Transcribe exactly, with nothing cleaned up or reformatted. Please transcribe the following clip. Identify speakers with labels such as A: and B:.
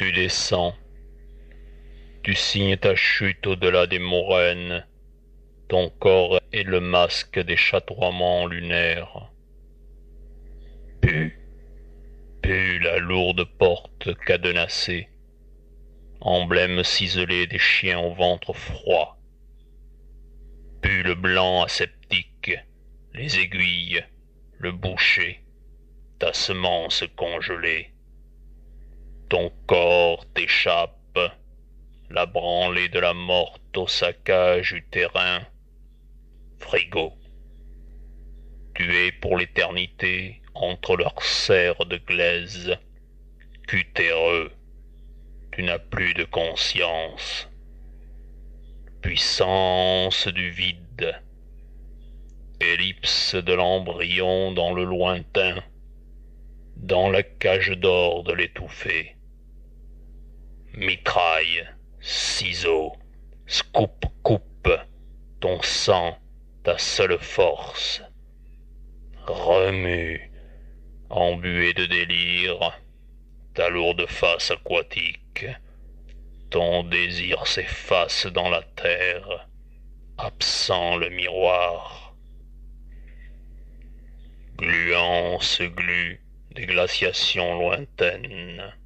A: Tu descends, tu signes ta chute au-delà des moraines, ton corps est le masque des chatoiements lunaires. Pue, pue la lourde porte cadenassée, emblème ciselé des chiens au ventre froid. Pue le blanc aseptique, les aiguilles, le boucher, ta semence congelée. Ton corps t'échappe, la branlée de la morte au saccage utérin. Frigo. Tu es pour l'éternité entre leurs serres de glaise. Cutéreux, tu n'as plus de conscience. Puissance du vide. Ellipse de l'embryon dans le lointain, dans la cage d'or de l'étouffé. Mitraille, ciseaux, scoop-coupe, ton sang, ta seule force. Remue, embué de délire, ta lourde face aquatique. Ton désir s'efface dans la terre, absent le miroir. Gluant se glue des glaciations lointaines.